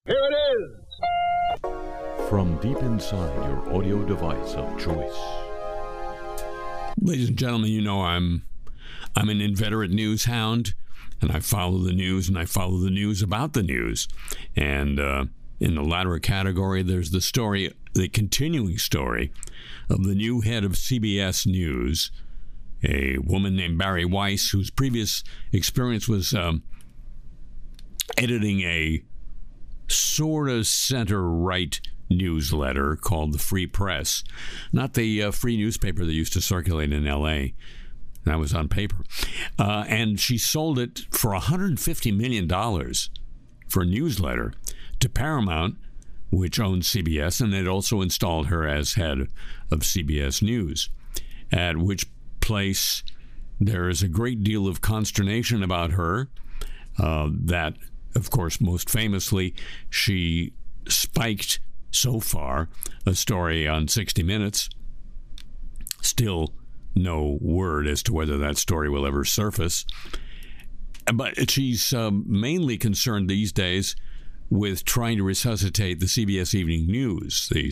Here it is! From deep inside your audio device of choice. Ladies and gentlemen, you know I'm an inveterate news hound, and I follow the news, and I follow the news about the news. And in the latter category, there's the story, the continuing story of the new head of CBS News, a woman named Bari Weiss, whose previous experience was editing a sort of center-right newsletter called the Free Press. Not the free newspaper that used to circulate in L.A. That was on paper. And she sold it for $150 million for a newsletter to Paramount, which owns CBS, and it also installed her as head of CBS News, at which place there is a great deal of consternation about her, that, of course, most famously, she spiked so far a story on 60 Minutes. Still no word as to whether that story will ever surface. But she's mainly concerned these days with trying to resuscitate the CBS Evening News, the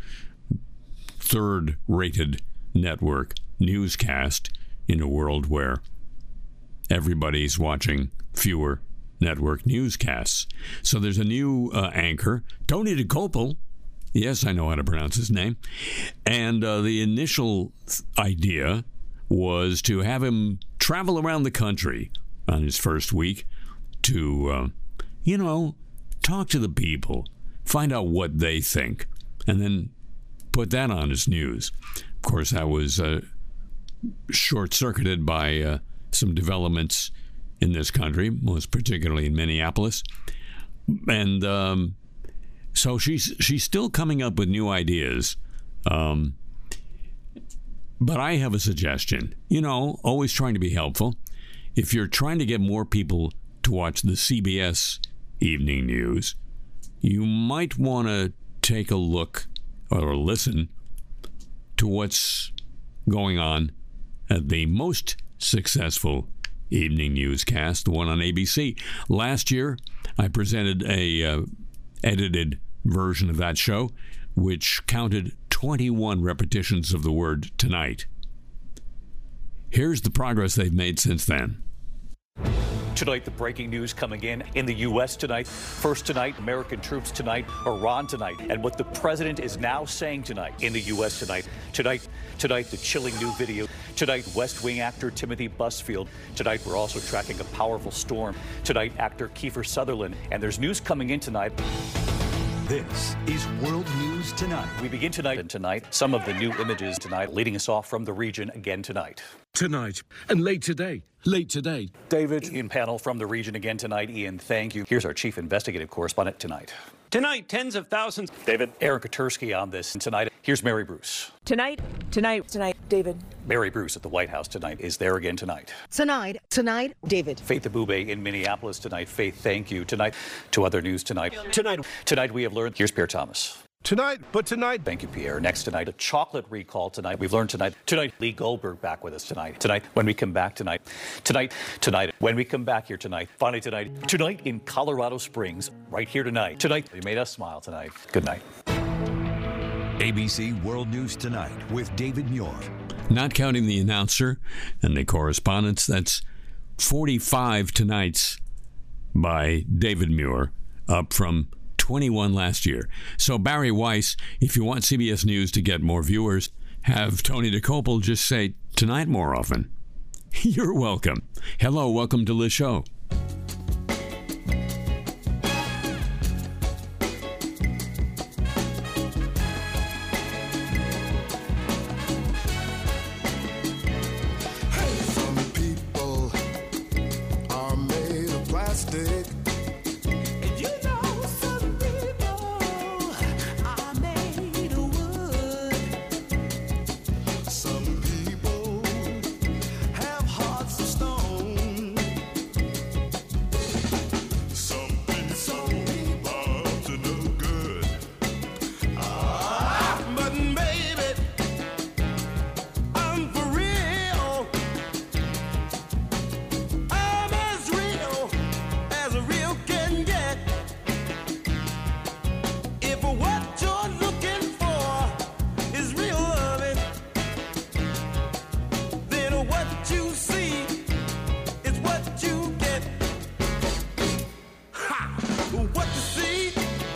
third-rated network newscast in a world where everybody's watching fewer network newscasts. So there's a new anchor, Tony DeCopel. Yes, I know how to pronounce his name. And the initial idea was to have him travel around the country on his first week to, talk to the people, find out what they think, and then put that on his news. Of course, that was short-circuited by some developments in this country, most particularly in Minneapolis. And so she's still coming up with new ideas. But I have a suggestion. Always trying to be helpful. If you're trying to get more people to watch the CBS Evening News, you might want to take a look or listen to what's going on at the most successful evening newscast, the one on ABC. Last year, I presented a edited version of that show, which counted 21 repetitions of the word tonight. Here's the progress they've made since then. Tonight, the breaking news coming in the U.S. tonight. First tonight, American troops tonight, Iran tonight, and what the president is now saying tonight in the U.S. tonight. Tonight, the chilling new video. Tonight, West Wing actor Timothy Busfield. Tonight, we're also tracking a powerful storm. Tonight, actor Kiefer Sutherland. And there's news coming in tonight. This is World News Tonight. We begin tonight, some of the new images tonight, leading us off from the region again tonight. Tonight, and late today. David. Ian Panel from the region again tonight. Ian, thank you. Here's our chief investigative correspondent tonight. Tonight, tens of thousands. David. Aaron Katursky on this tonight. Here's Mary Bruce. Tonight, David. Mary Bruce at the White House tonight is there again tonight. Tonight, David. Faith Abube in Minneapolis tonight. Faith, thank you. Tonight, to other news tonight. Tonight we have learned. Here's Pierre Thomas. Tonight. Thank you, Pierre. Next tonight, a chocolate recall tonight. We've learned tonight. Lee Goldberg back with us tonight. When we come back tonight. When we come back here tonight. Finally tonight in Colorado Springs, right here tonight. You made us smile tonight. Good night. ABC World News Tonight with David Muir. Not counting the announcer and the correspondents, that's 45 tonights by David Muir, up from 21 last year. So Bari Weiss, if you want CBS News to get more viewers, have Tony DeCopel just say tonight more often. You're welcome. Hello, welcome to the show. What you see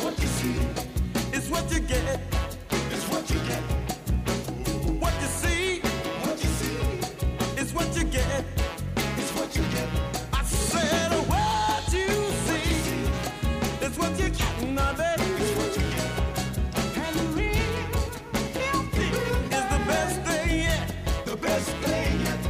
is what you get. Is what you get. What you see is what you get. Is what you get. I said what you see is what you get, now baby. Is what you get. And real healthy is the best thing yet. The best thing yet.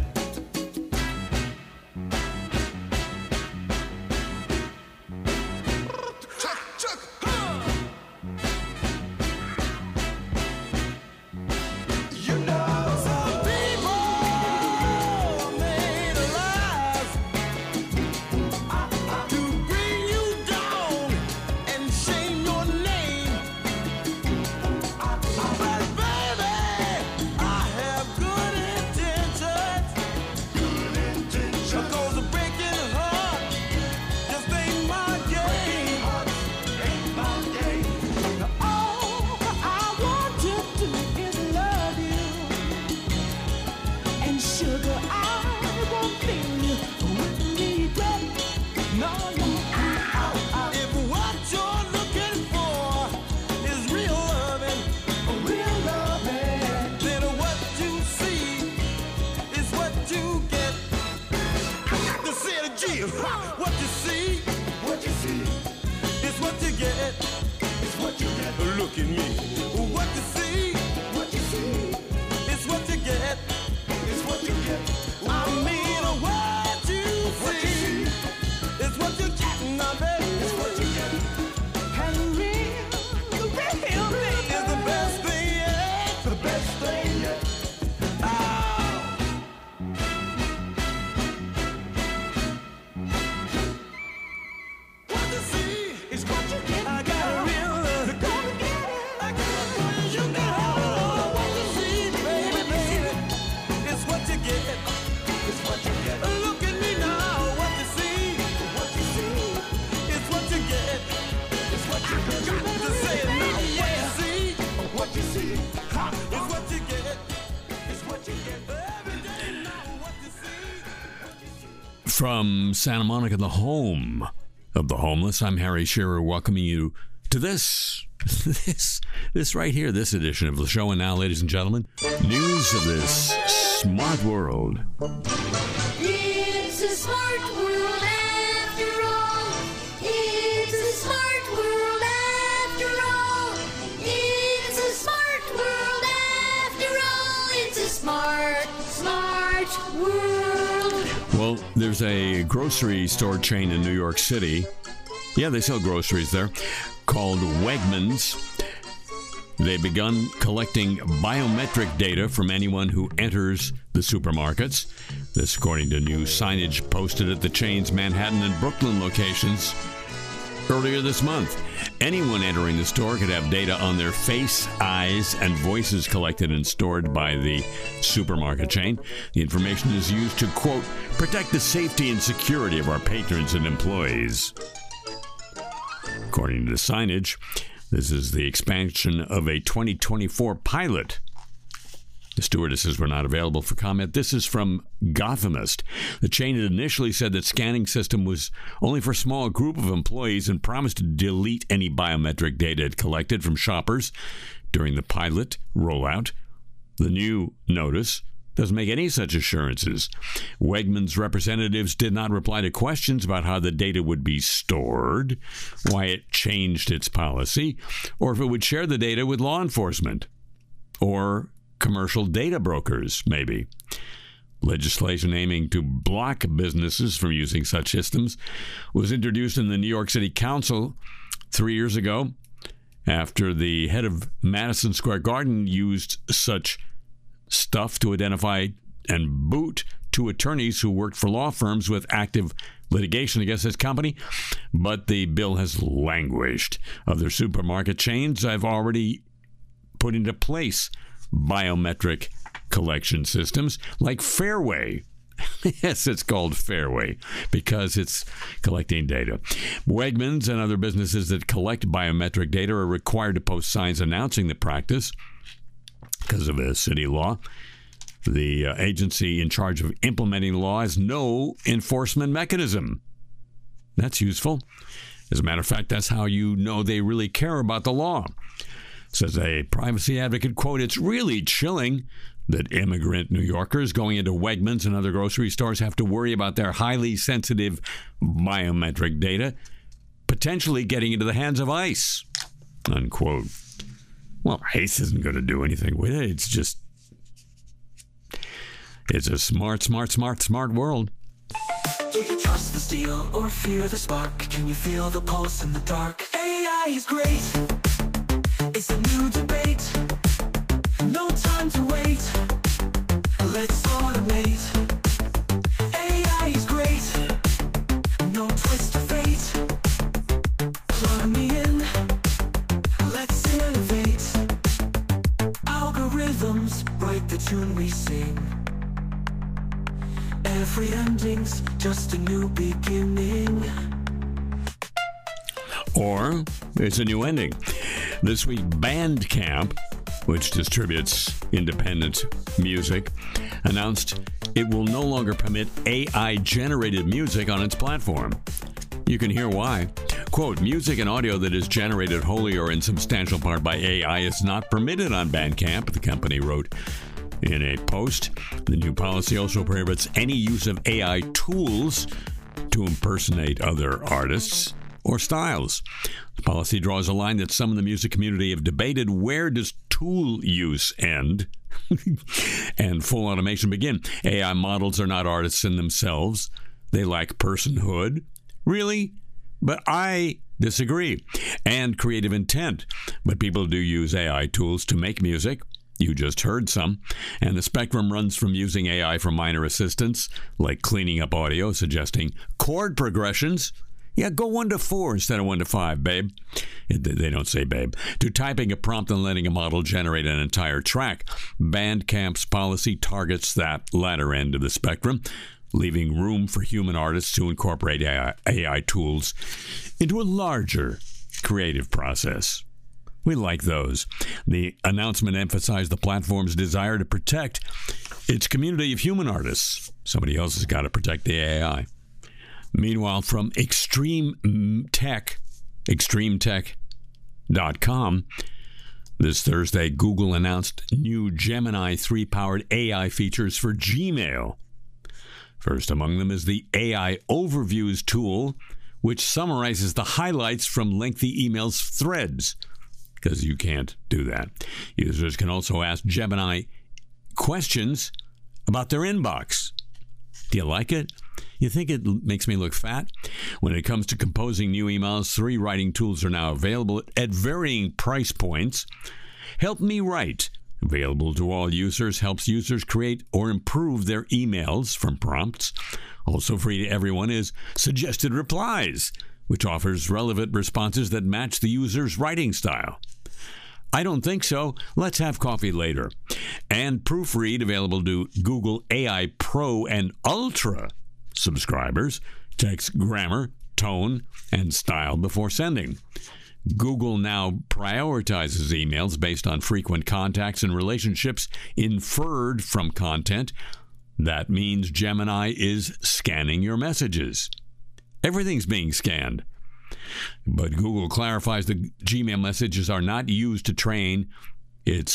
What you see is what you get. Is what you get. Look at me. What you see is what you get. Is what you get. I mean, what you see is what you get, now baby. Is what you get. And real thing is the best thing yet. The best thing yet. From Santa Monica, the home of the homeless, I'm Harry Shearer, welcoming you to this right here, this edition of the show. And now, ladies and gentlemen, news of this smart world. It's a smart world after all. It's a smart world after all. It's a smart world after all. It's a smart world. Well, there's a grocery store chain in New York City. Yeah, they sell groceries there, called Wegmans. They've begun collecting biometric data from anyone who enters the supermarkets. This according to new signage posted at the chain's Manhattan and Brooklyn locations earlier this month. Anyone entering the store could have data on their face, eyes, and voices collected and stored by the supermarket chain. The information is used to, quote, protect the safety and security of our patrons and employees. According to the signage, this is the expansion of a 2024 pilot. The stewardesses were not available for comment. This is from Gothamist. The chain had initially said that scanning system was only for a small group of employees and promised to delete any biometric data it collected from shoppers during the pilot rollout. The new notice doesn't make any such assurances. Wegmans representatives did not reply to questions about how the data would be stored, why it changed its policy, or if it would share the data with law enforcement or commercial data brokers, maybe. Legislation aiming to block businesses from using such systems was introduced in the New York City Council 3 years ago after the head of Madison Square Garden used such stuff to identify and boot two attorneys who worked for law firms with active litigation against his company. But the bill has languished. Other supermarket chains have already put into place biometric collection systems like Fairway. Yes, it's called Fairway because it's collecting data. Wegmans and other businesses that collect biometric data are required to post signs announcing the practice because of a city law. The agency in charge of implementing the law has no enforcement mechanism. That's useful. As a matter of fact, that's how you know they really care about the law. Says a privacy advocate, quote, "It's really chilling that immigrant New Yorkers going into Wegmans and other grocery stores have to worry about their highly sensitive biometric data potentially getting into the hands of ICE," unquote. Well, ICE isn't going to do anything with it. It's a smart world. Do you trust the steel or fear the spark? Can you feel the pulse in the dark? AI is great. It's a new debate. No time to wait. Let's automate. AI is great. No twist of fate. Plug me in. Let's innovate. Algorithms write the tune we sing. Every ending's just a new beginning. Or it's a new ending. This week, Bandcamp, which distributes independent music, announced it will no longer permit AI-generated music on its platform. You can hear why. Quote, "Music and audio that is generated wholly or in substantial part by AI is not permitted on Bandcamp," the company wrote in a post. The new policy also prohibits any use of AI tools to impersonate other artists or styles. The policy draws a line that some in the music community have debated. Where does tool use end and full automation begin? AI models are not artists in themselves. They lack personhood. Really? But I disagree. And creative intent. But people do use AI tools to make music. You just heard some. And the spectrum runs from using AI for minor assistance, like cleaning up audio, suggesting chord progressions. Yeah, go 1 to 4 instead of 1 to 5, babe. They don't say babe. To typing a prompt and letting a model generate an entire track. Bandcamp's policy targets that latter end of the spectrum, leaving room for human artists to incorporate AI tools into a larger creative process. We like those. The announcement emphasized the platform's desire to protect its community of human artists. Somebody else has got to protect the AI. Meanwhile, from extremetech.com, this Thursday, Google announced new Gemini 3-powered AI features for Gmail. First among them is the AI Overviews tool, which summarizes the highlights from lengthy emails threads, because you can't do that. Users can also ask Gemini questions about their inbox. Do you like it? You think it makes me look fat? When it comes to composing new emails, 3 writing tools are now available at varying price points. Help Me Write, available to all users, helps users create or improve their emails from prompts. Also free to everyone is Suggested Replies, which offers relevant responses that match the user's writing style. I don't think so. Let's have coffee later. And Proofread, available to Google AI Pro and Ultra subscribers, checks grammar, tone, and style before sending. Google now prioritizes emails based on frequent contacts and relationships inferred from content. That means Gemini is scanning your messages. Everything's being scanned. But Google clarifies the Gmail messages are not used to train its,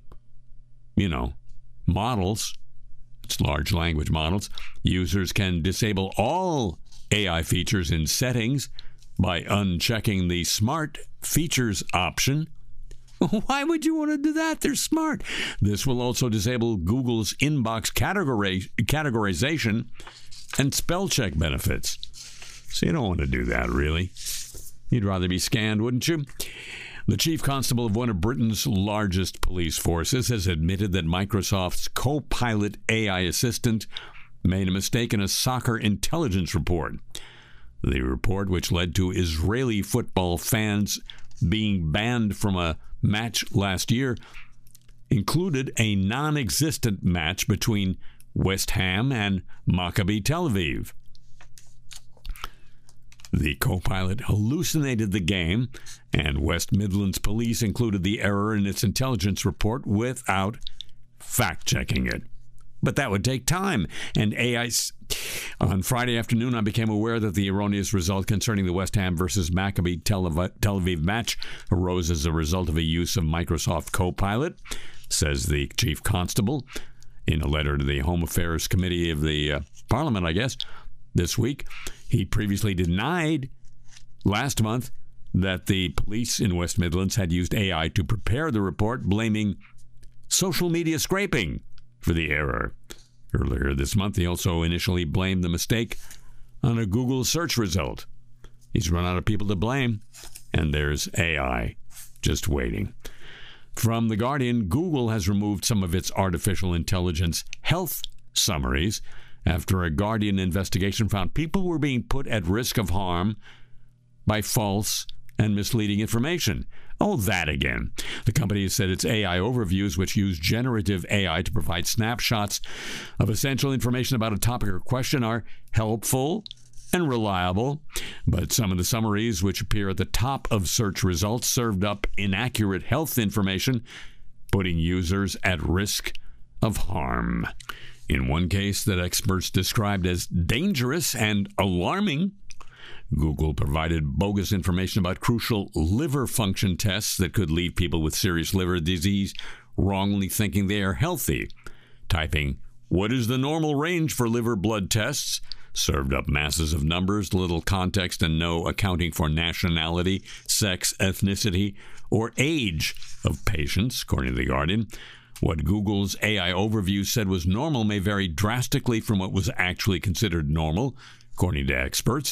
models. It's large language models. Users can disable all AI features in settings by unchecking the Smart Features option. Why would you want to do that? They're smart. This will also disable Google's inbox categorization and spell check benefits. So you don't want to do that, really. You'd rather be scanned, wouldn't you? The chief constable of one of Britain's largest police forces has admitted that Microsoft's Copilot AI assistant made a mistake in a soccer intelligence report. The report, which led to Israeli football fans being banned from a match last year, included a non-existent match between West Ham and Maccabi Tel Aviv. The Copilot hallucinated the game, and West Midlands Police included the error in its intelligence report without fact-checking it. but that would take time. And on Friday afternoon, I became aware that the erroneous result concerning the West Ham versus Maccabi Tel Aviv match arose as a result of a use of Microsoft Copilot, says the chief constable in a letter to the Home Affairs Committee of the Parliament, I guess, this week. He previously denied last month that the police in West Midlands had used AI to prepare the report, blaming social media scraping for the error. Earlier this month, he also initially blamed the mistake on a Google search result. He's run out of people to blame, and there's AI just waiting. From The Guardian, Google has removed some of its artificial intelligence health summaries after a Guardian investigation found people were being put at risk of harm by false and misleading information. Oh, that again. The company has said its AI overviews, which use generative AI to provide snapshots of essential information about a topic or question, are helpful and reliable, but some of the summaries which appear at the top of search results served up inaccurate health information, putting users at risk of harm. In one case that experts described as dangerous and alarming, Google provided bogus information about crucial liver function tests that could leave people with serious liver disease wrongly thinking they are healthy. Typing, "What is the normal range for liver blood tests?" served up masses of numbers, little context, and no accounting for nationality, sex, ethnicity, or age of patients, according to The Guardian. What Google's AI overview said was normal may vary drastically from what was actually considered normal, according to experts.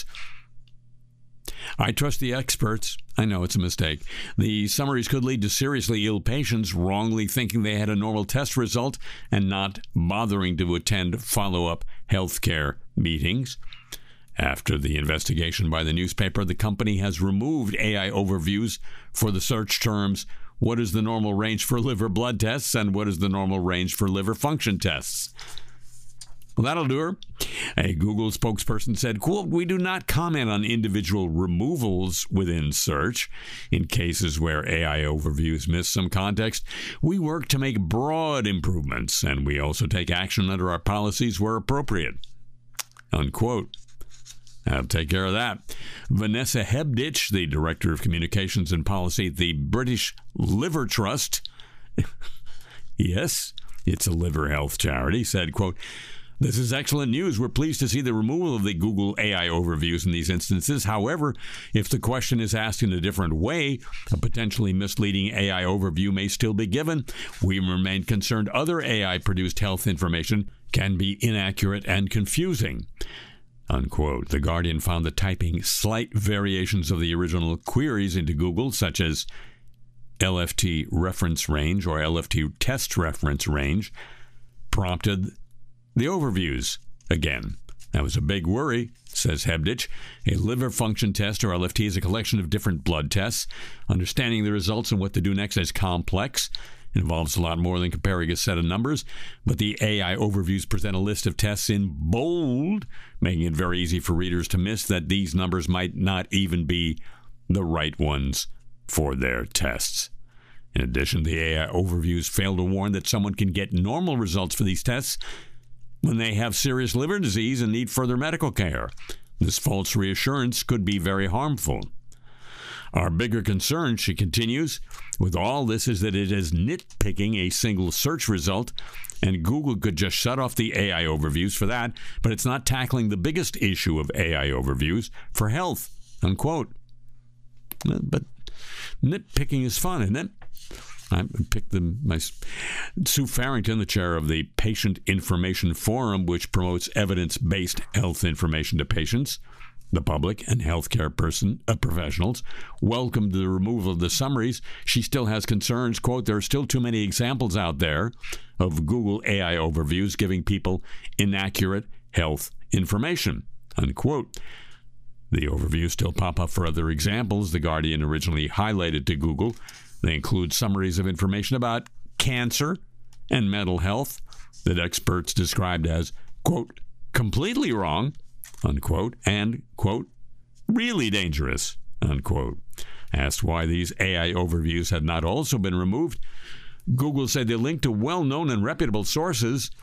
I trust the experts. I know it's a mistake. The summaries could lead to seriously ill patients wrongly thinking they had a normal test result and not bothering to attend follow-up healthcare meetings. After the investigation by the newspaper, the company has removed AI overviews for the search terms, "What is the normal range for liver blood tests?" and "What is the normal range for liver function tests?" Well, that'll do her. A Google spokesperson said, quote, "We do not comment on individual removals within search. In cases where AI overviews miss some context, we work to make broad improvements, and we also take action under our policies where appropriate." Unquote. I'll take care of that. Vanessa Hebditch, the Director of Communications and Policy at the British Liver Trust, yes, it's a liver health charity, said, quote, "This is excellent news. We're pleased to see the removal of the Google AI overviews in these instances. However, if the question is asked in a different way, a potentially misleading AI overview may still be given. We remain concerned other AI-produced health information can be inaccurate and confusing." Unquote. The Guardian found that typing slight variations of the original queries into Google, such as LFT reference range or LFT test reference range, prompted the overviews again. That was a big worry, says Hebditch. A liver function test, or LFT, is a collection of different blood tests. Understanding the results and what to do next is complex. It involves a lot more than comparing a set of numbers, but the AI overviews present a list of tests in bold, making it very easy for readers to miss that these numbers might not even be the right ones for their tests. In addition, the AI overviews fail to warn that someone can get normal results for these tests when they have serious liver disease and need further medical care. This false reassurance could be very harmful. Our bigger concern, she continues, with all this is that it is nitpicking a single search result, and Google could just shut off the AI overviews for that, but it's not tackling the biggest issue of AI overviews for health, unquote. But nitpicking is fun, isn't it? I picked Sue Farrington, the chair of the Patient Information Forum, which promotes evidence-based health information to patients, the public, and healthcare professionals, welcomed the removal of the summaries. She still has concerns. Quote, "There are still too many examples out there of Google AI overviews giving people inaccurate health information," unquote. The overviews still pop up for other examples The Guardian originally highlighted to Google. They include summaries of information about cancer and mental health that experts described as, quote, "completely wrong," unquote, and, quote, "really dangerous," unquote. Asked why these AI overviews had not also been removed, Google said they linked to well-known and reputable sources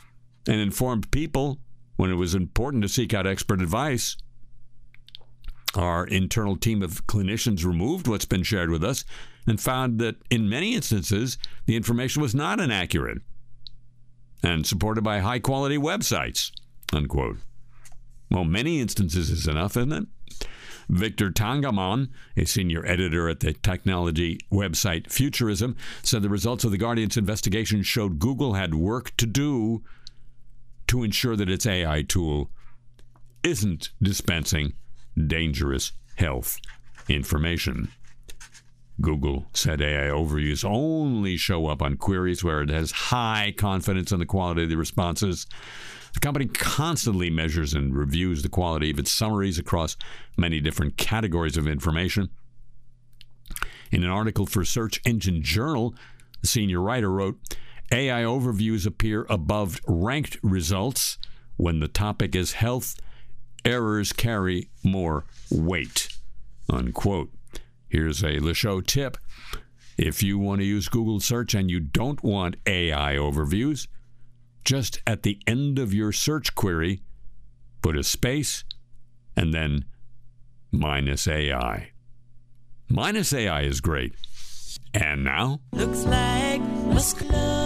and informed people when it was important to seek out expert advice. Our internal team of clinicians removed what's been shared with us and found that in many instances, the information was not inaccurate and supported by high-quality websites, unquote. Well, many instances is enough, isn't it? Victor Tangamon, a senior editor at the technology website Futurism, said the results of the Guardian's investigation showed Google had work to do to ensure that its AI tool isn't dispensing dangerous health information. Google said AI overviews only show up on queries where it has high confidence in the quality of the responses. The company constantly measures and reviews the quality of its summaries across many different categories of information. In an article for Search Engine Journal, the senior writer wrote, AI overviews appear above ranked results. When the topic is health, errors carry more weight, unquote. Here's a LeShow tip. If you want to use Google search and you don't want AI overviews, just at the end of your search query, put a space and then -AI. -AI is great. And now? Looks like Musk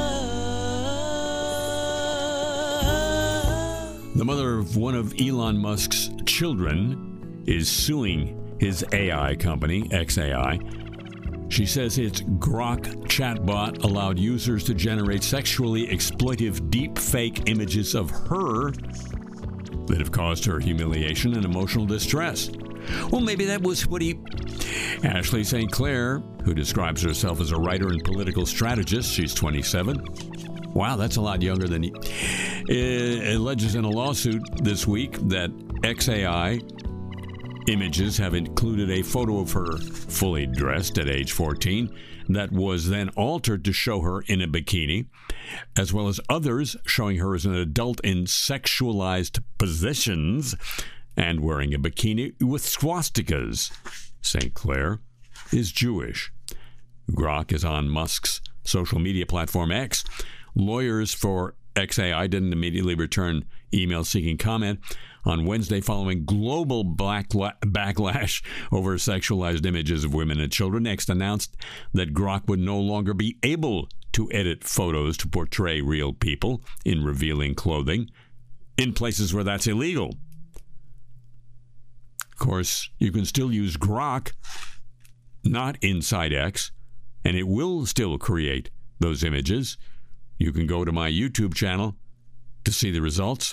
The mother of one of Elon Musk's children is suing his AI company, xAI. She says its Grok chatbot allowed users to generate sexually exploitive deep-fake images of her that have caused her humiliation and emotional distress. Well, maybe that was what Ashley St. Clair, who describes herself as a writer and political strategist, she's 27. Wow, that's a lot younger than he alleges in a lawsuit this week that xAI images have included a photo of her fully dressed at age 14 that was then altered to show her in a bikini, as well as others showing her as an adult in sexualized positions and wearing a bikini with swastikas. St. Clair is Jewish. Grok is on Musk's social media platform X. Lawyers for xAI didn't immediately return emails seeking comment on Wednesday following global backlash over sexualized images of women and children. Next announced that Grok would no longer be able to edit photos to portray real people in revealing clothing in places where that's illegal. Of course, you can still use Grok, not inside X, and it will still create those images. You can go to my YouTube channel to see the results.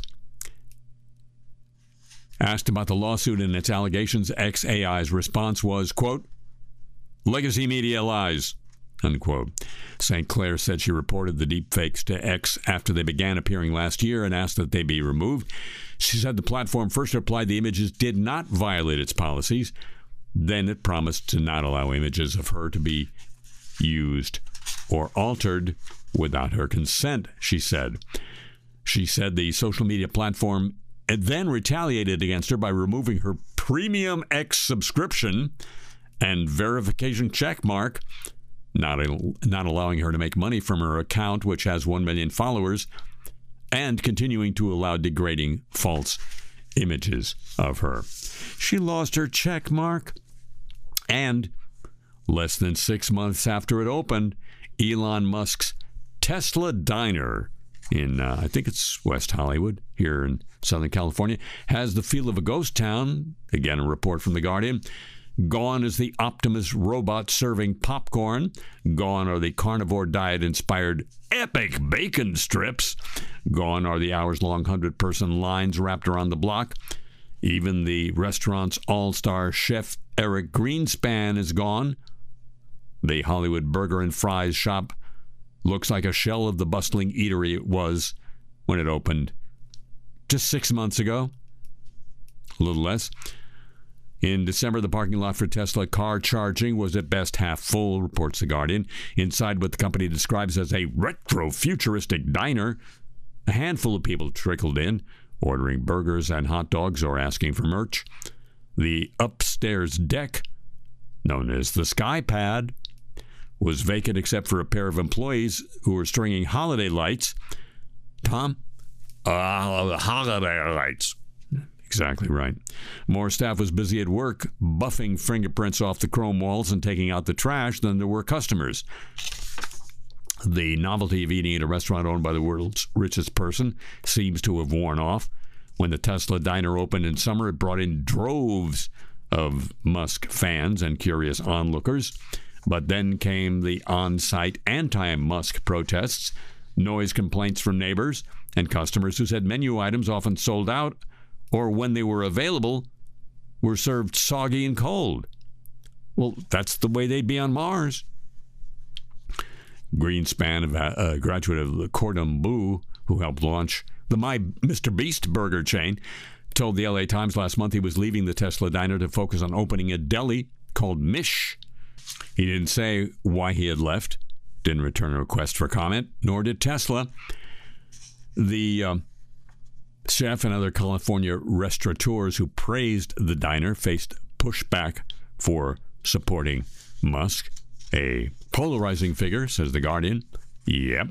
Asked about the lawsuit and its allegations, xAI's response was, quote, "Legacy media lies," unquote. St. Clair said she reported the deepfakes to X after they began appearing last year and asked that they be removed. She said the platform first replied the images did not violate its policies. Then it promised to not allow images of her to be used or altered without her consent, she said. She said the social media platform then retaliated against her by removing her Premium X subscription and verification checkmark, not allowing her to make money from her account, which has 1 million followers, and continuing to allow degrading false images of her. She lost her checkmark, and less than 6 months after it opened, Elon Musk's Tesla Diner in, I think it's West Hollywood, here in Southern California, has the feel of a ghost town. Again, a report from The Guardian. Gone is the Optimus robot serving popcorn. Gone are the carnivore diet-inspired epic bacon strips. Gone are the hours-long 100-person lines wrapped around the block. Even the restaurant's all-star chef Eric Greenspan is gone. The Hollywood Burger and Fries shop looks like a shell of the bustling eatery it was when it opened just 6 months ago, a little less. In December, the parking lot for Tesla car charging was at best half full, reports The Guardian. Inside what the company describes as a retro-futuristic diner, a handful of people trickled in, ordering burgers and hot dogs or asking for merch. The upstairs deck, known as the Sky Pad, was vacant except for a pair of employees who were stringing holiday lights. Tom, holiday lights. Exactly right. More staff was busy at work buffing fingerprints off the chrome walls and taking out the trash than there were customers. The novelty of eating at a restaurant owned by the world's richest person seems to have worn off. When the Tesla diner opened in summer, it brought in droves of Musk fans and curious onlookers. But then came the on-site anti-Musk protests, noise complaints from neighbors, and customers who said menu items often sold out or when they were available were served soggy and cold. Well, that's the way they'd be on Mars. Greenspan, a graduate of Cordon Bleu, who helped launch the My Mr. Beast burger chain, told the LA Times last month he was leaving the Tesla diner to focus on opening a deli called Mish. He didn't say why he had left, didn't return a request for comment, nor did Tesla. The chef and other California restaurateurs who praised the diner faced pushback for supporting Musk, a polarizing figure, says The Guardian. Yep.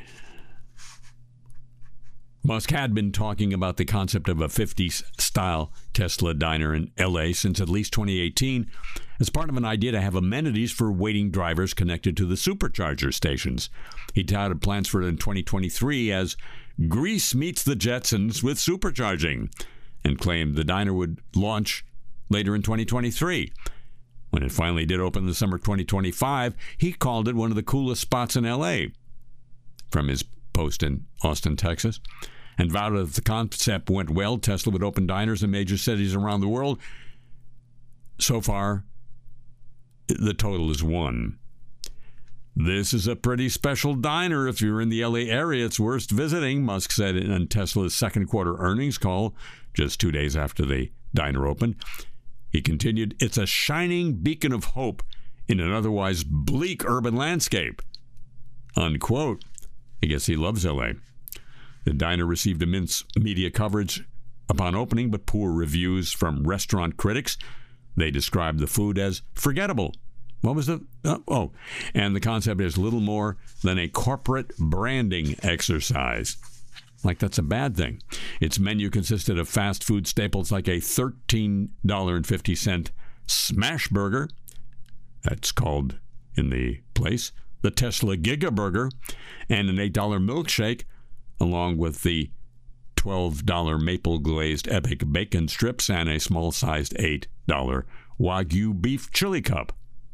Musk had been talking about the concept of a 50s-style Tesla diner in L.A. since at least 2018 as part of an idea to have amenities for waiting drivers connected to the supercharger stations. He touted plans for it in 2023 as Greece meets the Jetsons with supercharging and claimed the diner would launch later in 2023. When it finally did open in the summer of 2025, he called it one of the coolest spots in L.A. from his post in Austin, Texas, and vowed that if the concept went well, Tesla would open diners in major cities around the world. So far, the total is 1. This is a pretty special diner. If you're in the LA area, it's worth visiting, Musk said in Tesla's second quarter earnings call just 2 days after the diner opened. He continued, "It's a shining beacon of hope in an otherwise bleak urban landscape." Unquote. I guess he loves LA. The diner received immense media coverage upon opening, but poor reviews from restaurant critics. They described the food as forgettable. What was the... and the concept is little more than a corporate branding exercise. Like that's a bad thing. Its menu consisted of fast food staples like a $13.50 smash burger. That's called in the place the Tesla Giga Burger, and an $8 milkshake, along with the $12 maple glazed epic bacon strips and a small-sized $8 Wagyu beef chili cup.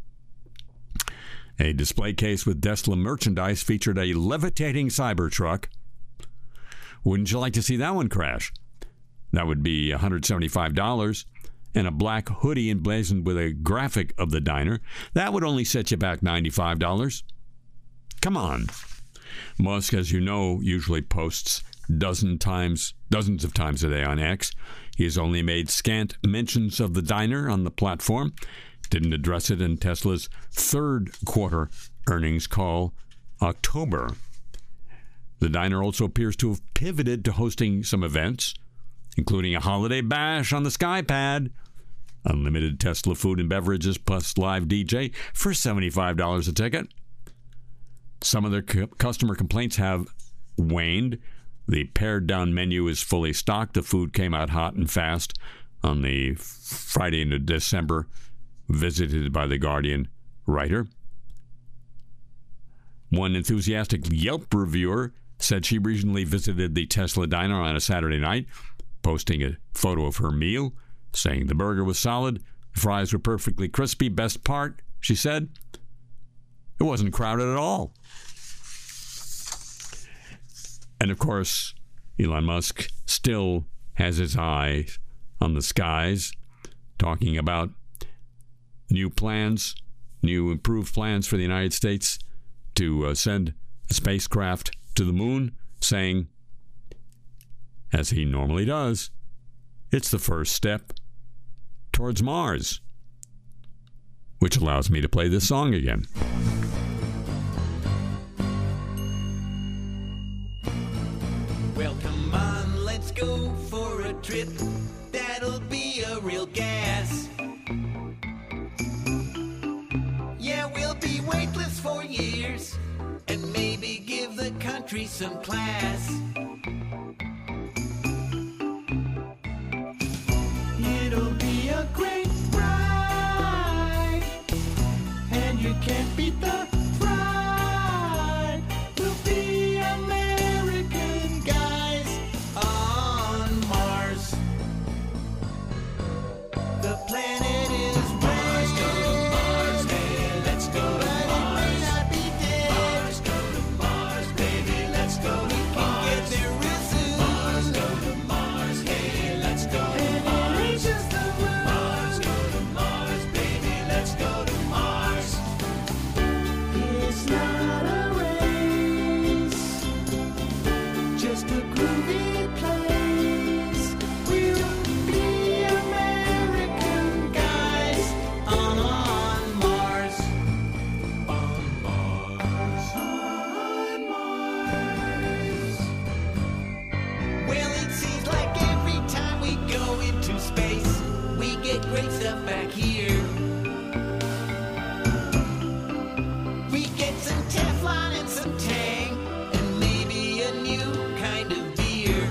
A display case with Tesla merchandise featured a levitating Cybertruck. Wouldn't you like to see that one crash? That would be $175. And a black hoodie emblazoned with a graphic of the diner. That would only set you back $95. Come on. Musk, as you know, usually posts dozens of times a day on X. He has only made scant mentions of the diner on the platform. Didn't address it in Tesla's third quarter earnings call, October. The diner also appears to have pivoted to hosting some events, including a holiday bash on the SkyPad, unlimited Tesla food and beverages plus live DJ for $75 a ticket. Some of their customer complaints have waned. The pared-down menu is fully stocked. The food came out hot and fast on the Friday into December, visited by the Guardian writer. One enthusiastic Yelp reviewer said she recently visited the Tesla diner on a Saturday night, posting a photo of her meal, saying the burger was solid, the fries were perfectly crispy. Best part, she said, it wasn't crowded at all. And of course, Elon Musk still has his eye on the skies, talking about new improved plans for the United States to send a spacecraft to the moon, saying, as he normally does, it's the first step towards Mars. Which allows me to play this song again. Well, come on, let's go for a trip. That'll be a real gas. Yeah, we'll be weightless for years and maybe give the country some class. beat the pride. We'll be American guys on Mars. The planet is Mars, go to Mars, hey, let's go to Mars. But it may not be dead. Mars, go to Mars, baby, let's go to Mars. We can get there real soon. Mars, go to Mars, hey, let's go to Mars. And it ain't just the moon. Mars, go to Mars, baby, let's go to Mars. It's not a race, just a groovy place. We'll be American guys on Mars. On Mars. On Mars. Well, it seems like every time we go into space, we get great stuff back here. We get some Teflon and some Tang, and maybe a new kind of beer.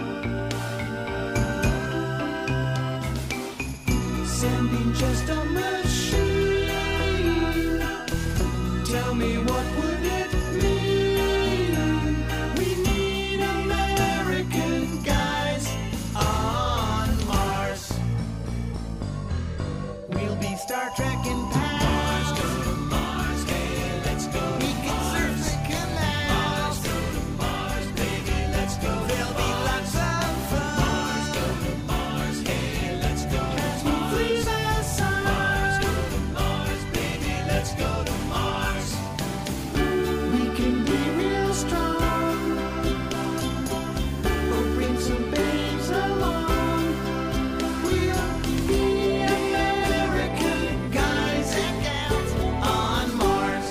Sending just a machine. Tell me, what would it mean? We need American guys on Mars. We'll be Star Trek and Mars, go to Mars, hey, let's go. We can surf the canal. Mars, go to Mars, baby, let's go. There'll be lots of fun. Mars, go to Mars, hey, let's go. As we flee the sun. Mars, go to Mars, baby, let's go to Mars. We can be real strong, or bring some babes along. We'll be American guys and gals on Mars.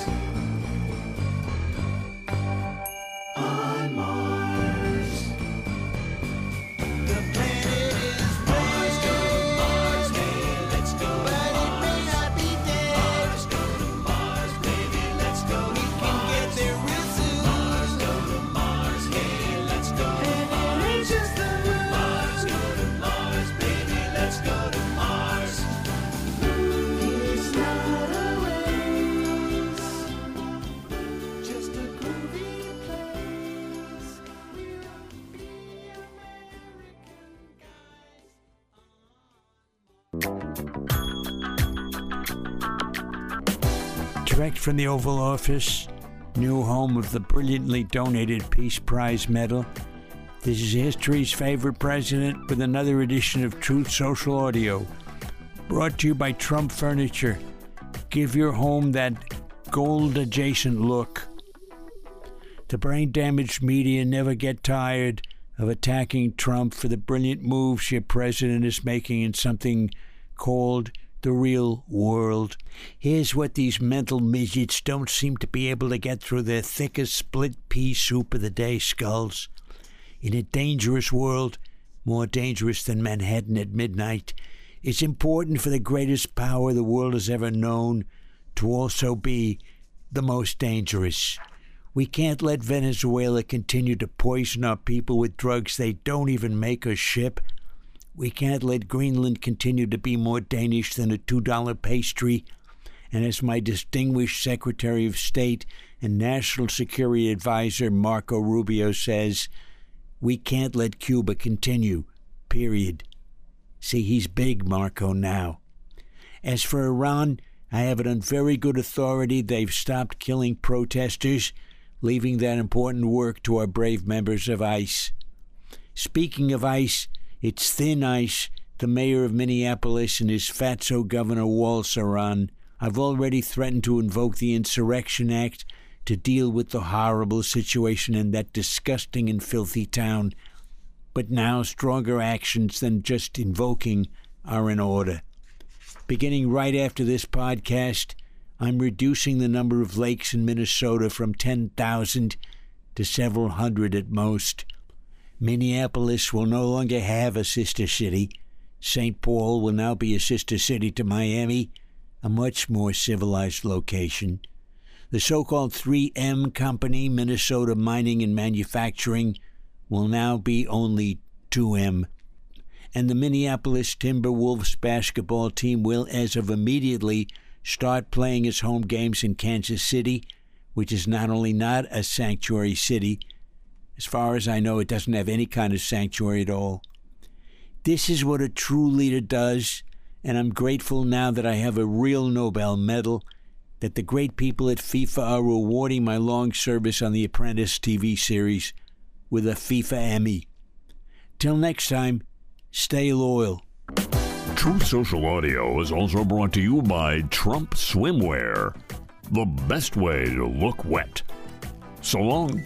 On Mars. The planet is Mars, go to Mars, hey, let's go. But it may not be dead. Mars, go to Mars, baby, let's go. We can get there real soon. Mars, go to Mars, hey, let's go. And it ain't just the moon. Mars, go to Mars, baby, let's go to Mars. It's not a race, just a groovy place. We'll be American guys. Direct from the Oval Office, new home of the brilliantly donated Peace Prize Medal, this is history's favorite president with another edition of Truth Social Audio, brought to you by Trump Furniture. Give your home that gold-adjacent look. The brain-damaged media never get tired of attacking Trump for the brilliant moves your president is making in something called the real world. Here's what these mental midgets don't seem to be able to get through their thickest split pea soup of the day skulls. In a dangerous world, more dangerous than Manhattan at midnight, it's important for the greatest power the world has ever known to also be the most dangerous. We can't let Venezuela continue to poison our people with drugs they don't even make or ship. We can't let Greenland continue to be more Danish than a $2 pastry. And as my distinguished Secretary of State and National Security Advisor Marco Rubio says, we can't let Cuba continue, period. See, he's big, Marco, now. As for Iran, I have it on very good authority they've stopped killing protesters, leaving that important work to our brave members of ICE. Speaking of ICE, it's Thin Ice, the mayor of Minneapolis, and his fatso Governor Walsaran. I've already threatened to invoke the Insurrection Act to deal with the horrible situation in that disgusting and filthy town. But now stronger actions than just invoking are in order. Beginning right after this podcast, I'm reducing the number of lakes in Minnesota from 10,000 to several hundred at most. Minneapolis will no longer have a sister city. St. Paul will now be a sister city to Miami, a much more civilized location. The so-called 3M company, Minnesota Mining and Manufacturing, will now be only 2M. And the Minneapolis Timberwolves basketball team will, as of immediately, start playing his home games in Kansas City, which is not only not a sanctuary city, as far as I know, it doesn't have any kind of sanctuary at all. This is what a true leader does, and I'm grateful now that I have a real Nobel medal, that the great people at FIFA are rewarding my long service on The Apprentice TV series with a FIFA Emmy. Till next time, stay loyal. Truth Social Audio is also brought to you by Trump Swimwear, the best way to look wet. So long.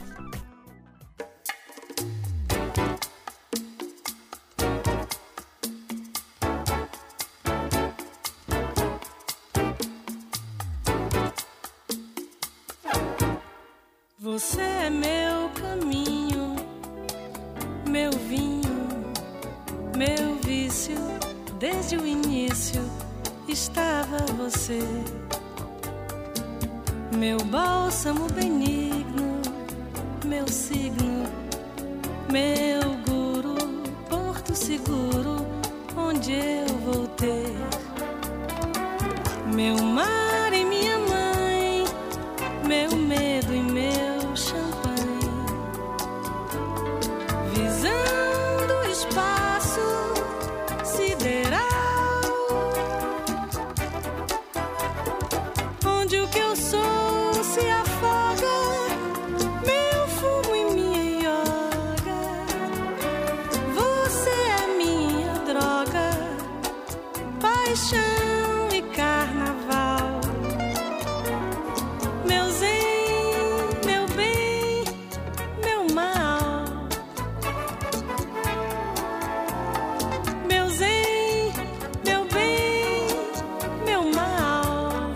Você é meu caminho, meu vinho, meu vício. Desde o início estava você, meu bálsamo benigno, meu signo, meu guru, porto seguro, onde eu vou ter meu mar e minha mãe, meu medo e meu champanhe, visando o espaço sideral, onde o que eu sou se afoga, meu fumo e minha yoga. Você é minha droga, paixão e carnaval, meu zen, meu bem, meu mal, meu zen, meu bem, meu mal,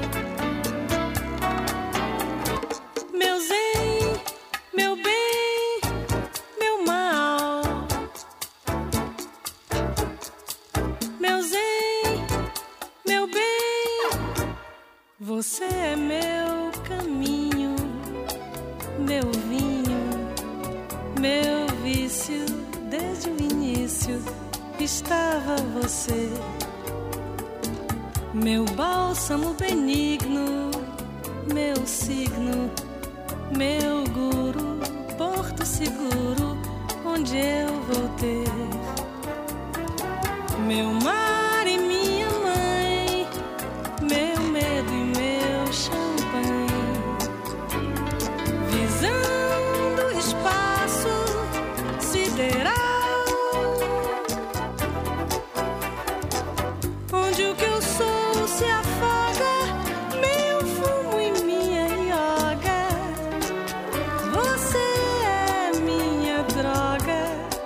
meu zen, meu bem, meu mal, meu zen, meu bem. Você é meu caminho, meu vinho, meu vício. Desde o início estava você, meu bálsamo benigno, meu signo, meu guru, porto seguro, onde eu vou ter meu mar e minha mãe, meu medo e meu champanhe, visando o espaço sideral, onde o que eu sou se afoga, meu fumo e minha yoga. Você é minha droga,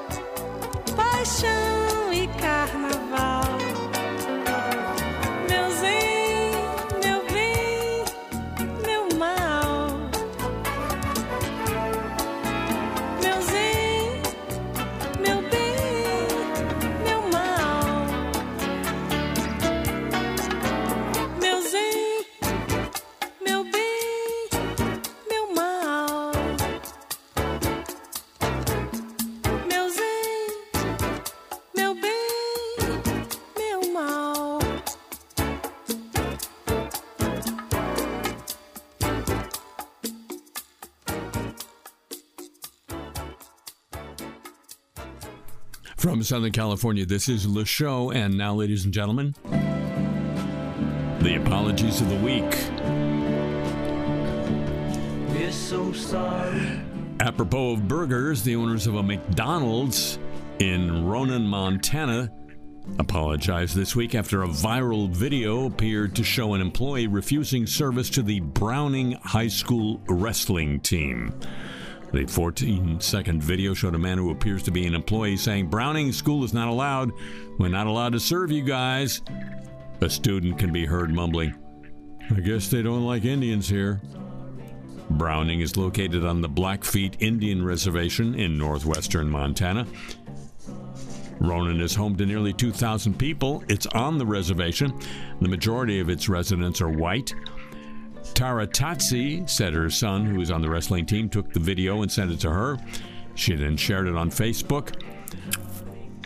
paixão e carnaval, meu zen, meu bem, meu mal, meu zen, meu bem, meu mal, meu zen, meu bem, meu mal, meu zen, meu bem, meu mal. From Southern California, this is Le Show, and now, ladies and gentlemen, the apologies of the week. We're so sorry. Apropos of burgers, the owners of a McDonald's in Ronan, Montana, apologized this week after a viral video appeared to show an employee refusing service to the Browning High School wrestling team. The 14-second video showed a man who appears to be an employee saying, "Browning School is not allowed. We're not allowed to serve you guys." A student can be heard mumbling, "I guess they don't like Indians here." Browning is located on the Blackfeet Indian Reservation in northwestern Montana. Ronan is home to nearly 2,000 people. It's on the reservation. The majority of its residents are white. Tara Tatsi said her son, who is on the wrestling team, took the video and sent it to her. She then shared it on Facebook.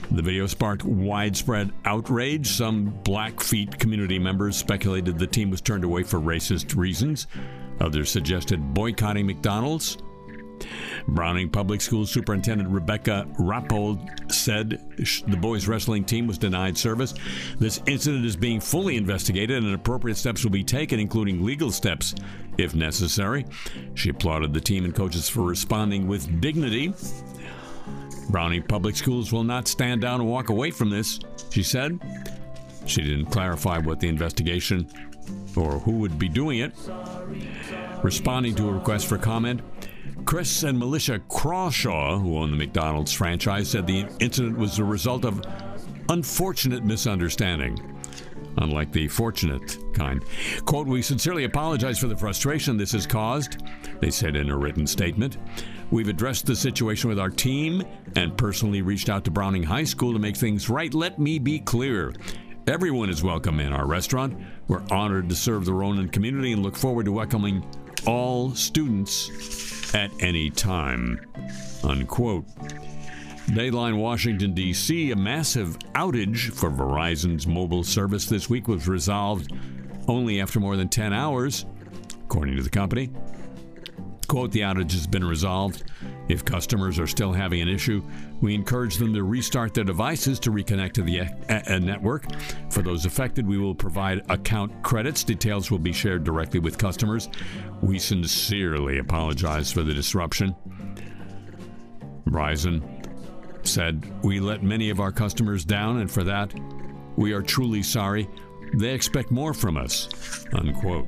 The video sparked widespread outrage. Some Blackfeet community members speculated the team was turned away for racist reasons. Others suggested boycotting McDonald's. Browning Public School Superintendent Rebecca Rappold said the boys' wrestling team was denied service. This incident is being fully investigated and appropriate steps will be taken, including legal steps if necessary. She applauded the team and coaches for responding with dignity. Browning Public Schools will not stand down and walk away from this, she said. She didn't clarify what the investigation or who would be doing it. Responding to a request for comment, Chris and Militia Crawshaw, who own the McDonald's franchise, said the incident was the result of unfortunate misunderstanding. Unlike the fortunate kind. Quote, "We sincerely apologize for the frustration this has caused," they said in a written statement. "We've addressed the situation with our team and personally reached out to Browning High School to make things right. Let me be clear. Everyone is welcome in our restaurant. We're honored to serve the Ronan community and look forward to welcoming all students at any time." Unquote. Dayline, Washington, D.C., a massive outage for Verizon's mobile service this week was resolved only after more than 10 hours, according to the company. Quote, "The outage has been resolved. If customers are still having an issue, we encourage them to restart their devices to reconnect to the network. For those affected, we will provide account credits. Details will be shared directly with customers. We sincerely apologize for the disruption." Verizon said, "We let many of our customers down, and for that, we are truly sorry. They expect more from us." Unquote.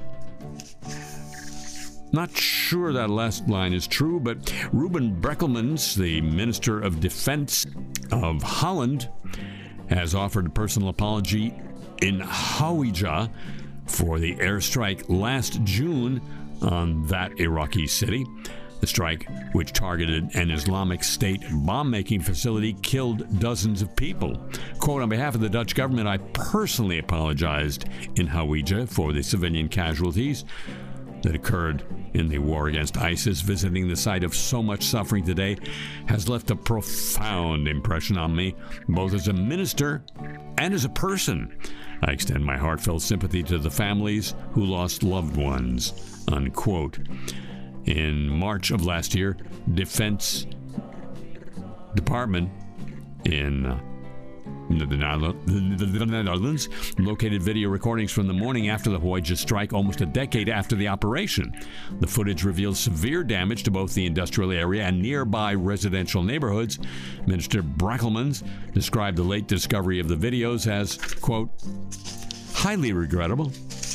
Not sure that last line is true, but Ruben Brekelmans, the Minister of Defense of Holland, has offered a personal apology in Hawija for the airstrike last June on that Iraqi city. The strike, which targeted an Islamic State bomb-making facility, killed dozens of people. Quote, "On behalf of the Dutch government, I personally apologized in Hawija for the civilian casualties that occurred in the war against ISIS. Visiting the site of so much suffering today has left a profound impression on me, both as a minister and as a person. I extend my heartfelt sympathy to the families who lost loved ones." Unquote. In March of last year, Defense Department in the Netherlands located video recordings from the morning after the Hawija strike, almost a decade after the operation. The footage reveals severe damage to both the industrial area and nearby residential neighborhoods. Minister Brekelmans described the late discovery of the videos as, quote, "highly regrettable."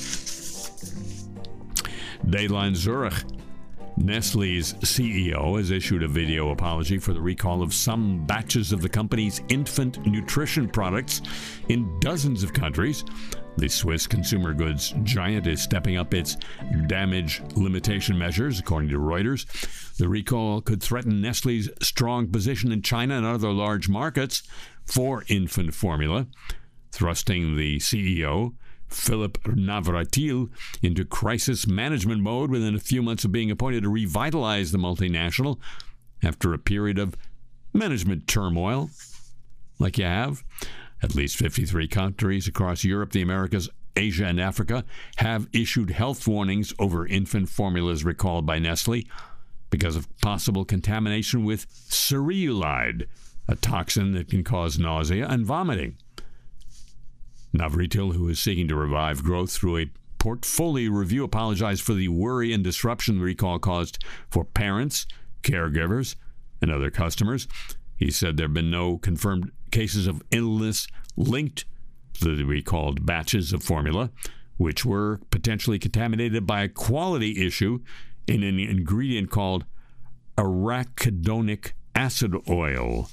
Dayline Zurich. Nestle's CEO has issued a video apology for the recall of some batches of the company's infant nutrition products in dozens of countries. The Swiss consumer goods giant is stepping up its damage limitation measures, according to Reuters. The recall could threaten Nestle's strong position in China and other large markets for infant formula, thrusting the CEO, Philip Navratil, into crisis management mode within a few months of being appointed to revitalize the multinational after a period of management turmoil, like you have. At least 53 countries across Europe, the Americas, Asia, and Africa have issued health warnings over infant formulas recalled by Nestle because of possible contamination with cereulide, a toxin that can cause nausea and vomiting. Navratil, who is seeking to revive growth through a portfolio review, apologized for the worry and disruption the recall caused for parents, caregivers, and other customers. He said there have been no confirmed cases of illness linked to the recalled batches of formula, which were potentially contaminated by a quality issue in an ingredient called arachidonic acid oil.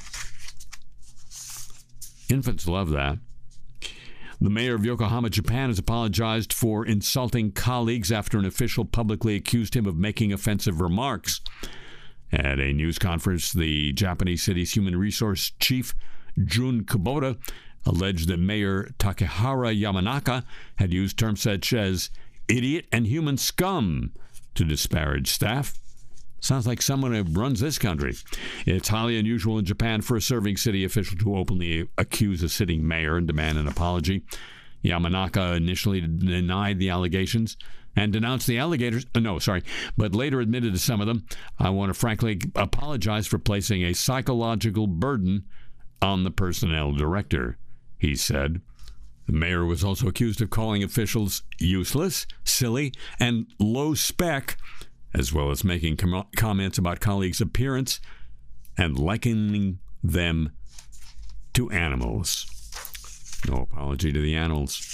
Infants love that. The mayor of Yokohama, Japan, has apologized for insulting colleagues after an official publicly accused him of making offensive remarks. At a news conference, the Japanese city's human resource chief, Jun Kubota, alleged that Mayor Takehara Yamanaka had used terms such as idiot and human scum to disparage staff. Sounds like someone who runs this country. It's highly unusual in Japan for a serving city official to openly accuse a sitting mayor and demand an apology. Yamanaka initially denied the allegations and denounced the alligators. But later admitted to some of them. I want to frankly apologize for placing a psychological burden on the personnel director, he said. The mayor was also accused of calling officials useless, silly, and low spec, as well as making comments about colleagues' appearance and likening them to animals. No apology to the animals.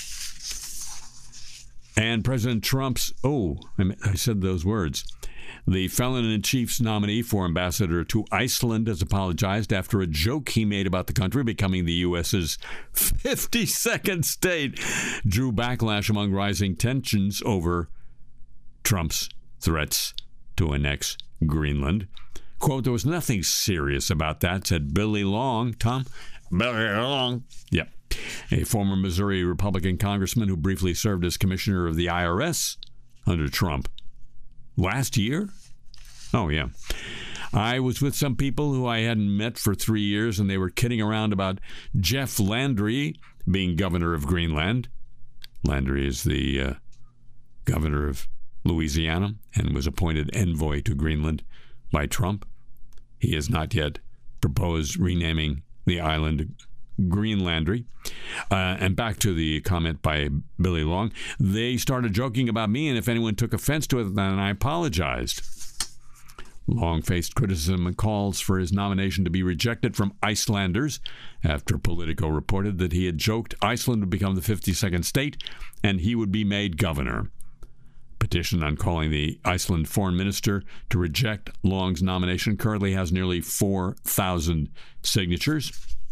And President Trump's, I said those words. The felon-in-chief's nominee for ambassador to Iceland has apologized after a joke he made about the country becoming the U.S.'s 52nd state drew backlash among rising tensions over Trump's threats to annex Greenland. Quote, there was nothing serious about that, said Billy Long. Tom? Billy Long. Yep. A former Missouri Republican congressman who briefly served as commissioner of the IRS under Trump. Last year? Oh, yeah. I was with some people who I hadn't met for 3 years, and they were kidding around about Jeff Landry being governor of Greenland. Landry is the governor of Louisiana and was appointed envoy to Greenland by Trump. He has not yet proposed renaming the island Greenlandry. And back to the comment by Billy Long. They started joking about me, and if anyone took offense to it, then I apologized. Long faced criticism and calls for his nomination to be rejected from Icelanders after Politico reported that he had joked Iceland would become the 52nd state and he would be made governor. Petition on calling the Iceland foreign minister to reject Long's nomination currently has nearly 4,000 signatures.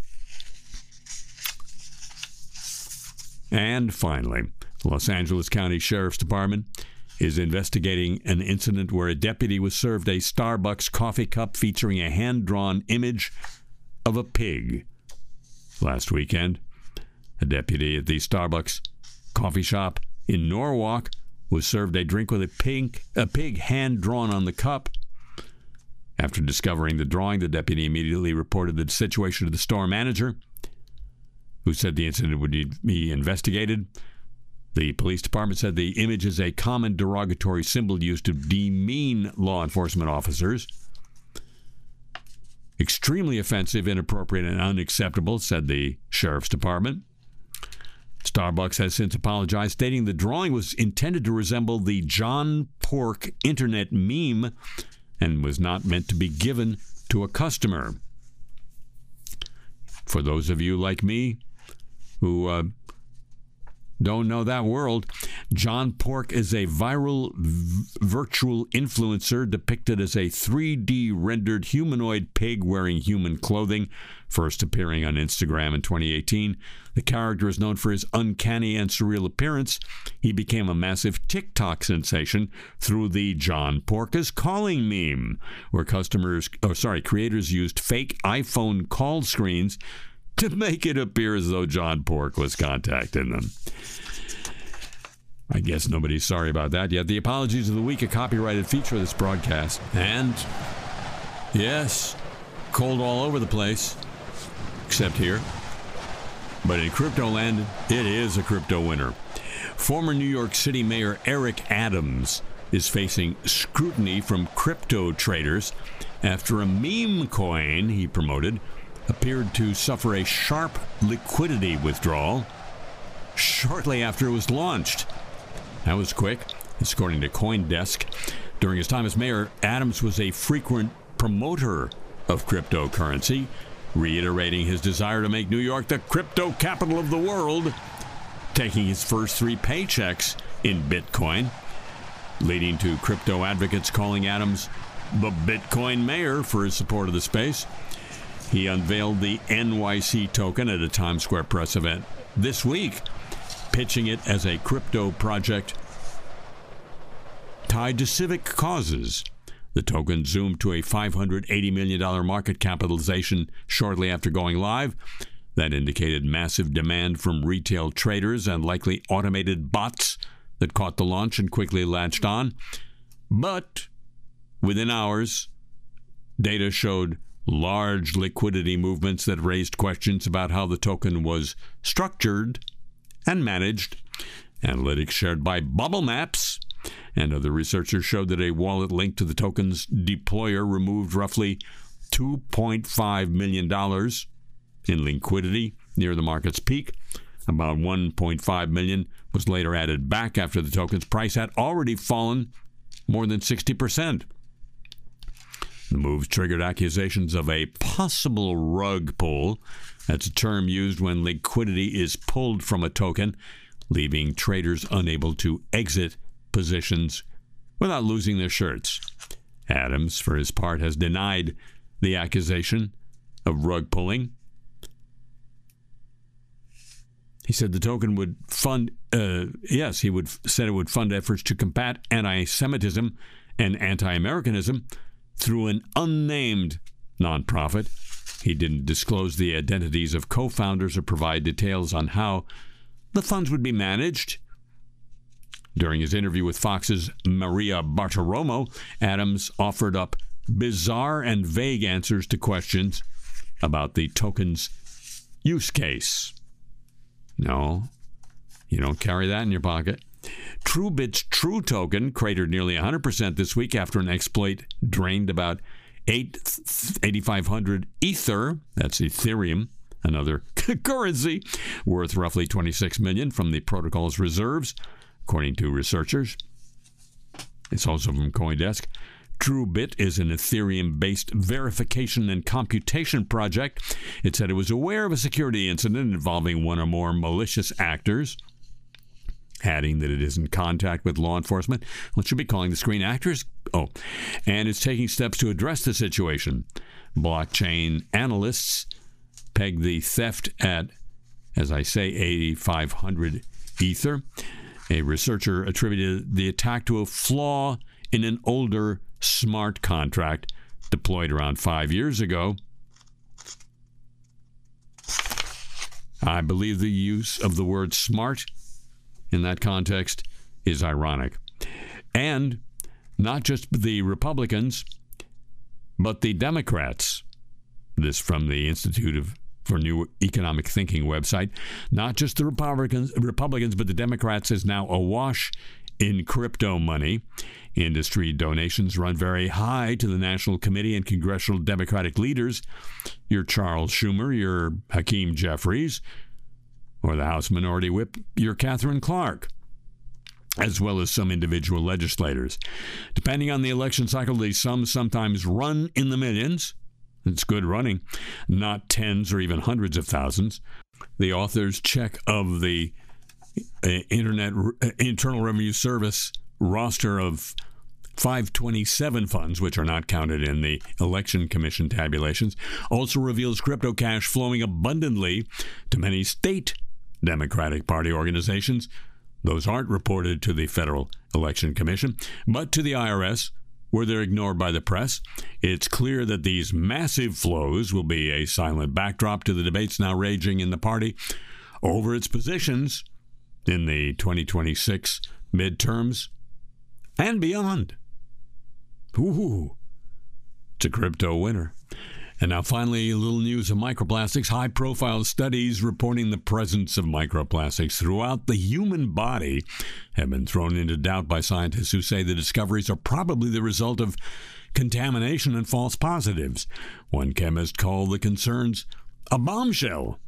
And finally, the Los Angeles County Sheriff's Department is investigating an incident where a deputy was served a Starbucks coffee cup featuring a hand-drawn image of a pig. Last weekend, a deputy at the Starbucks coffee shop in Norwalk was served a drink with a pig hand-drawn on the cup. After discovering the drawing, the deputy immediately reported the situation to the store manager, who said the incident would be investigated. The police department said the image is a common derogatory symbol used to demean law enforcement officers. Extremely offensive, inappropriate, and unacceptable, said the sheriff's department. Starbucks has since apologized, stating the drawing was intended to resemble the John Pork internet meme and was not meant to be given to a customer. For those of you like me who don't know that world, John Pork is a viral virtual influencer depicted as a 3D rendered humanoid pig wearing human clothing, first appearing on Instagram in 2018. The character is known for his uncanny and surreal appearance. He became a massive TikTok sensation through the John Pork is calling meme, where creators used fake iPhone call screens to make it appear as though John Pork was contacting them. I guess nobody's sorry about that yet. The apologies of the week, a copyrighted feature of this broadcast. And, yes, cold all over the place, except here. But in crypto land, it is a crypto winter. Former New York City Mayor Eric Adams is facing scrutiny from crypto traders after a meme coin he promoted appeared to suffer a sharp liquidity withdrawal shortly after it was launched. That was quick, according to CoinDesk. During his time as mayor, Adams was a frequent promoter of cryptocurrency, reiterating his desire to make New York the crypto capital of the world, taking his first 3 paychecks in Bitcoin, leading to crypto advocates calling Adams the Bitcoin mayor for his support of the space. He unveiled the NYC token at a Times Square press event this week, pitching it as a crypto project tied to civic causes. The token zoomed to a $580 million market capitalization shortly after going live. That indicated massive demand from retail traders and likely automated bots that caught the launch and quickly latched on. But within hours, data showed large liquidity movements that raised questions about how the token was structured and managed. Analytics shared by Bubble Maps and other researchers showed that a wallet linked to the token's deployer removed roughly $2.5 million in liquidity near the market's peak. About $1.5 million was later added back after the token's price had already fallen more than 60%. The moves triggered accusations of a possible rug pull. That's a term used when liquidity is pulled from a token, leaving traders unable to exit positions without losing their shirts. Adams, for his part, has denied the accusation of rug pulling. He said the token would fund, said it would fund efforts to combat anti-Semitism and anti-Americanism through an unnamed nonprofit. He didn't disclose the identities of co-founders or provide details on how the funds would be managed. During his interview with Fox's Maria Bartiromo, Adams offered up bizarre and vague answers to questions about the token's use case. No, you don't carry that in your pocket. TrueBit's True token cratered nearly 100% this week after an exploit drained about 8,500 Ether, that's Ethereum, another currency, worth roughly $26 million from the protocol's reserves, according to researchers. It's also from CoinDesk. TrueBit is an Ethereum-based verification and computation project. It said it was aware of a security incident involving one or more malicious actors, adding that it is in contact with law enforcement. Well, it should be calling the screen actors. And it's taking steps to address the situation. Blockchain analysts peg the theft at, as I say, 8,500 Ether. A researcher attributed the attack to a flaw in an older smart contract deployed around 5 years ago. I believe the use of the word smart in that context is ironic. And not just the Republicans, but the Democrats. This from the Institute for New Economic Thinking website. Not just the Republicans, but the Democrats is now awash in crypto money. Industry donations run very high to the National Committee and congressional Democratic leaders. Your Charles Schumer, your Hakeem Jeffries, or the House Minority Whip, your Catherine Clark, as well as some individual legislators. Depending on the election cycle, these sums sometimes run in the millions. It's good running, not tens or even hundreds of thousands. The author's check of the Internal Revenue Service roster of 527 funds, which are not counted in the Election Commission tabulations, also reveals crypto cash flowing abundantly to many state Democratic Party organizations. Those aren't reported to the Federal Election Commission, but to the IRS, where they're ignored by the press. It's clear that these massive flows will be a silent backdrop to the debates now raging in the party over its positions in the 2026 midterms and beyond. Ooh, it's a crypto winner. And now finally, a little news of microplastics. High-profile studies reporting the presence of microplastics throughout the human body have been thrown into doubt by scientists who say the discoveries are probably the result of contamination and false positives. One chemist called the concerns a bombshell.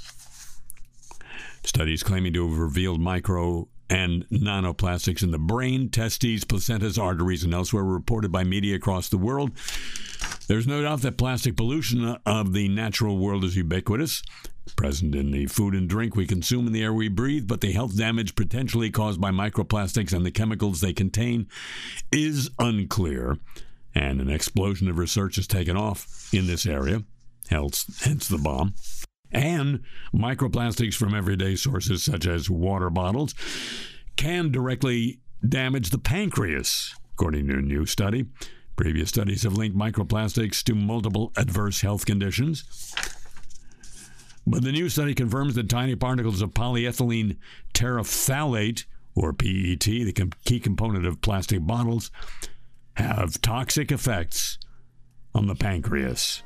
Studies claiming to have revealed micro and nanoplastics in the brain, testes, placentas, arteries, and elsewhere were reported by media across the world. There's no doubt that plastic pollution of the natural world is ubiquitous, present in the food and drink we consume and the air we breathe, but the health damage potentially caused by microplastics and the chemicals they contain is unclear, and an explosion of research has taken off in this area, hence the bomb. And microplastics from everyday sources such as water bottles can directly damage the pancreas, according to a new study. Previous studies have linked microplastics to multiple adverse health conditions. But the new study confirms that tiny particles of polyethylene terephthalate, or PET, the key component of plastic bottles, have toxic effects on the pancreas.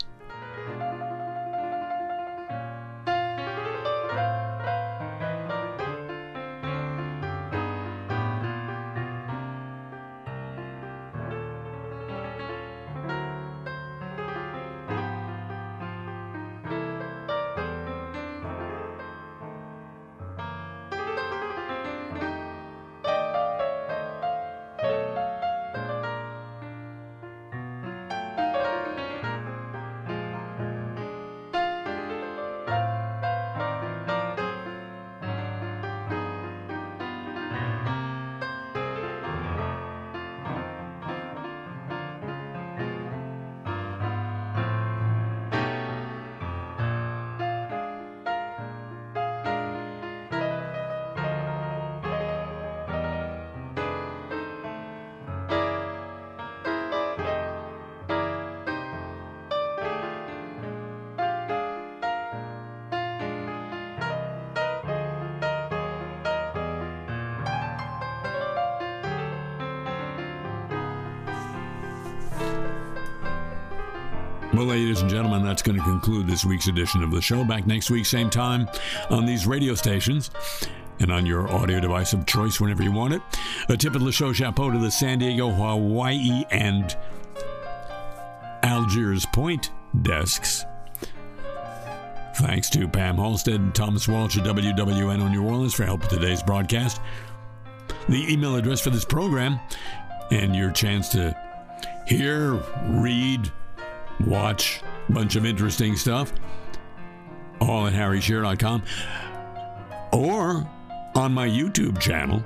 Well, ladies and gentlemen, that's going to conclude this week's edition of the show. Back next week, same time, on these radio stations and on your audio device of choice whenever you want it. A tip of the show chapeau to the San Diego, Hawaii, and Algiers Point desks. Thanks to Pam Halstead and Thomas Walsh at WWNO New Orleans for help with today's broadcast. The email address for this program and your chance to hear, read, watch a bunch of interesting stuff, all at harryshearer.com or on my YouTube channel,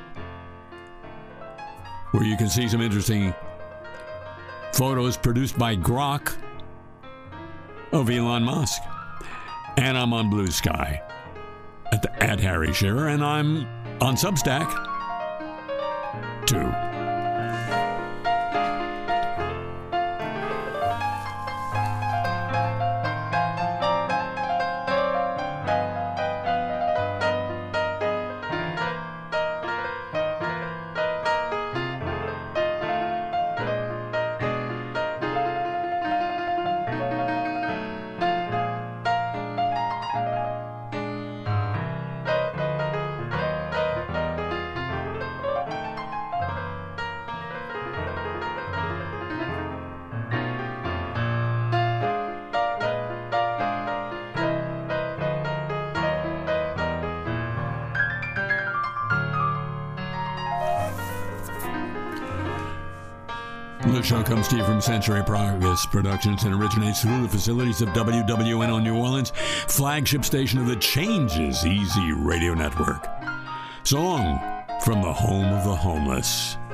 where you can see some interesting photos produced by Grok of Elon Musk. And I'm on Blue Sky at Harry Shearer, and I'm on Substack too. The show comes to you from Century Progress Productions and originates through the facilities of WWNO New Orleans, flagship station of the Changes Easy Radio Network. So long from the home of the homeless.